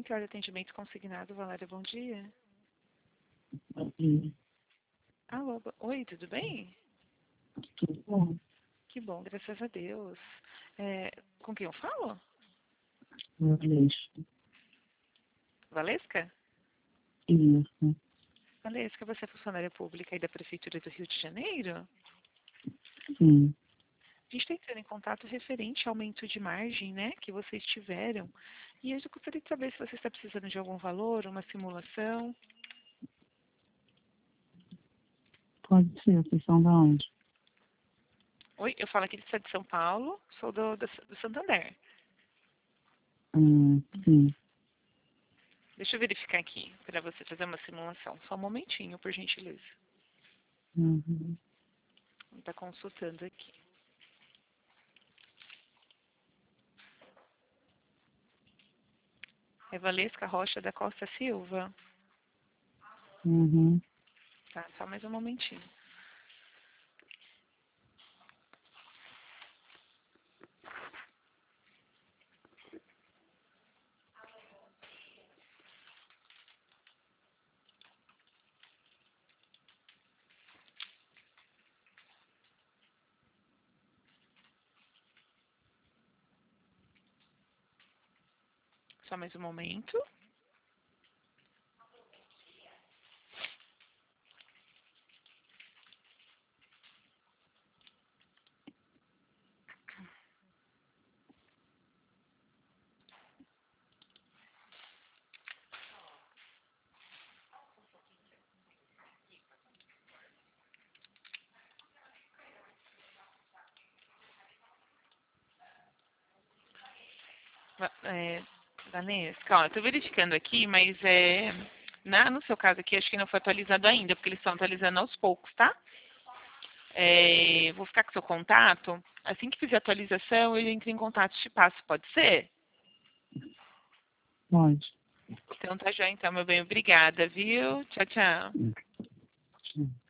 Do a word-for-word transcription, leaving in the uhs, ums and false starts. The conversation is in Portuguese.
Central de Atendimento Consignado, Valéria, bom dia. Sim. Alô, bo- oi, tudo bem? Tudo bom? Que bom, graças a Deus. É, com quem eu falo? Valesca. Valesca? Isso. Valesca, você é funcionária pública aí da Prefeitura do Rio de Janeiro? Sim. A gente está entrando em contato referente ao aumento de margem, né, que vocês tiveram. E eu gostaria de saber se você está precisando de algum valor, uma simulação. Pode ser. Vocês são da onde? Oi, eu falo aqui de de São Paulo, sou do, do, do Santander. Hum, sim. Deixa eu verificar aqui para você fazer uma simulação. Só um momentinho, por gentileza. Uhum. Está consultando aqui. É Valesca Rocha da Costa Silva. Uhum. Tá, só mais um momentinho. Só mais um momento. Va- É, Valesca, ó, eu tô verificando aqui, mas é, na, no seu caso aqui, acho que não foi atualizado ainda, porque eles estão atualizando aos poucos, tá? É, vou ficar com seu contato. Assim que fizer a atualização, eu entro em contato e te passo, pode ser? Pode. Então tá já, então, meu bem. Obrigada, viu? Tchau, tchau. Hum.